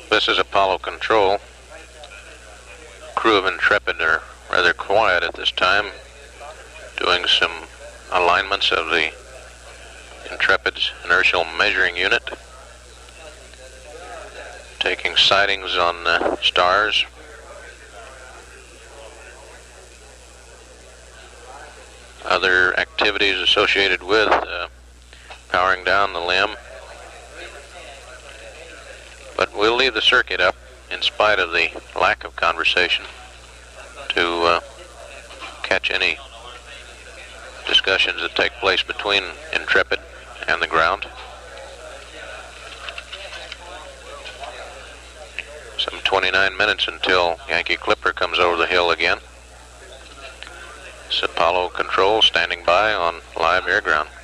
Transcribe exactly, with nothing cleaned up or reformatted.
This is Apollo Control. Crew of Intrepid are rather quiet at this time, doing some alignments of the Intrepid's inertial measuring unit, taking sightings on uh, stars. Other activities associated with uh, powering down the limb. But we'll leave the circuit up in spite of the lack of conversation to uh, catch any discussions that take place between Intrepid and the ground. Some twenty-nine minutes until Yankee Clipper comes over the hill again. It's Apollo Control standing by on live air ground.